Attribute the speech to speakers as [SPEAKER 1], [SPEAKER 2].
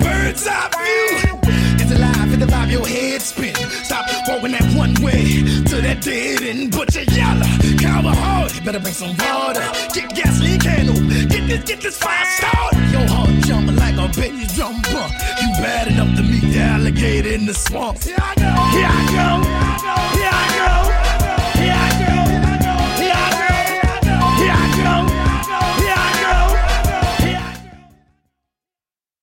[SPEAKER 1] bird's eye view. It's alive, it's the vibe, your head spin. Stop walking that one way to that dead end. Put your yellow, cover hard. Better bring some water. Get gasoline candle. Get this fire started. Your heart jumping like a bass drum bump. You bad enough to meet the alligator in the swamp. Here I go.